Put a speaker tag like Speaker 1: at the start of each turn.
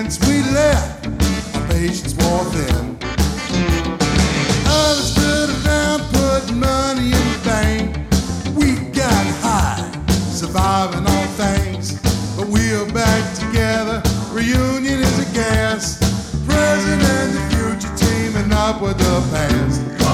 Speaker 1: Since we left, our patience wore thin. Others stood around putting money in the bank. We got high, surviving all things. But we're back together, reunion is a gas. Present and the future teaming up with the past.